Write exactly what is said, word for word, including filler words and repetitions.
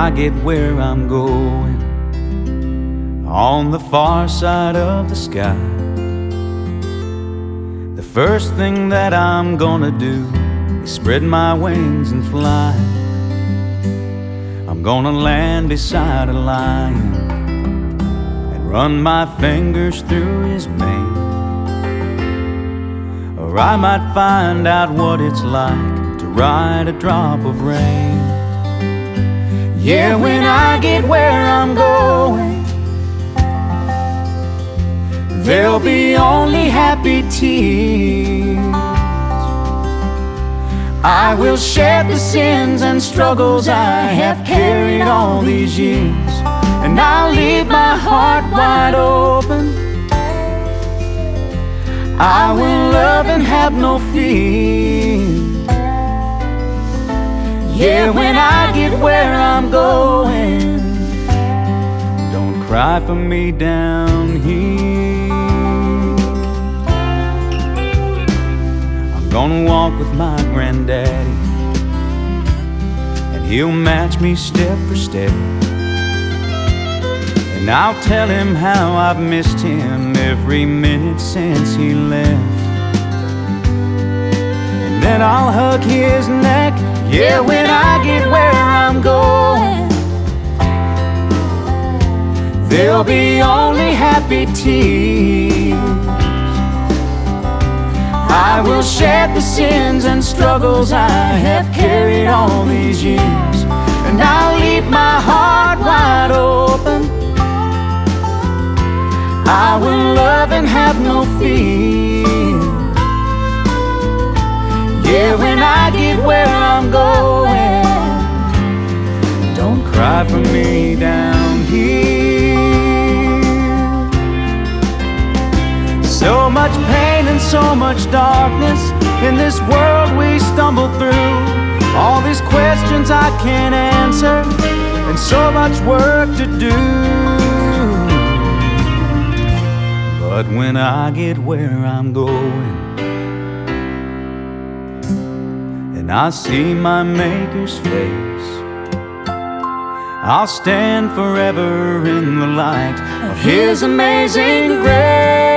I get where I'm going, on the far side of the sky, the first thing that I'm gonna do is spread my wings and fly. I'm gonna land beside a lion and run my fingers through his mane. Or I might find out what it's like to ride a drop of rain. Yeah, when I get where I'm going, there'll be only happy tears. I will shed the sins and struggles I have carried all these years, and I'll leave my heart wide open. I will love and have no fear. Yeah, when I get where I'm going, don't cry for me down here. I'm gonna walk with my granddaddy, and he'll match me step for step. And I'll tell him how I've missed him every minute since he left. And then I'll hug his neck. Yeah, when I get where I'm going, there'll be only happy tears. I will shed the sins and struggles I have carried all these years, and I'll leave my heart wide open. I will love and have no fear. Yeah, when I get where I'm going, don't cry for me down here. So much pain and so much darkness in this world we stumble through. All these questions I can't answer, and so much work to do. But when I get where I'm going, and I see my Maker's face, I'll stand forever in the light of His amazing grace.